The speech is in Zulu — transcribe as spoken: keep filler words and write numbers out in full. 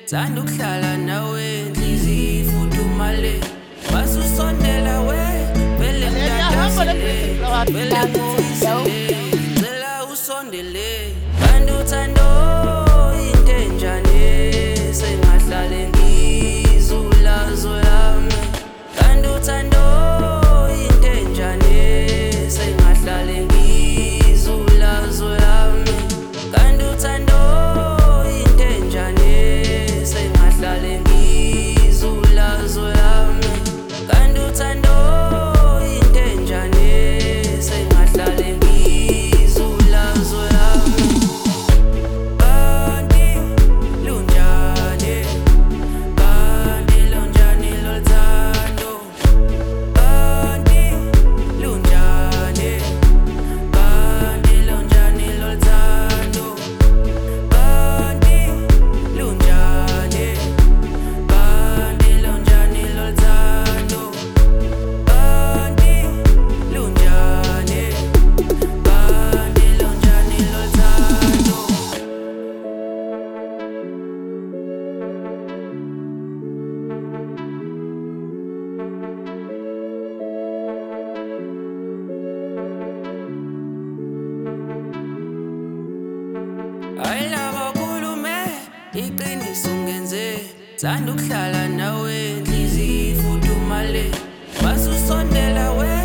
Thanda ukuhlala nawe inhliziyo ifudumale wasusondela we vele ngidadazile vele ngifisile ngicela usondele kanti uthando into enjani sengahlale ngizulazo lami kanti uthando into enjani sengahlale ngizulazo lami kanti uthando into enjani sengahlale ngizulazo lami kanti uthando into enjani sengahlale ngizulazo lami kanti lunjani kanti lunjani lothando kanti lunjani kanti lunjani lothando kanti lunjani kanti lunjani lothando kanti lunjani kanti lunjani lothando. Ayilaba khulume iqiniso ngenze thanda ukuhlala nawe inhliziyo ifudumale wasusondela we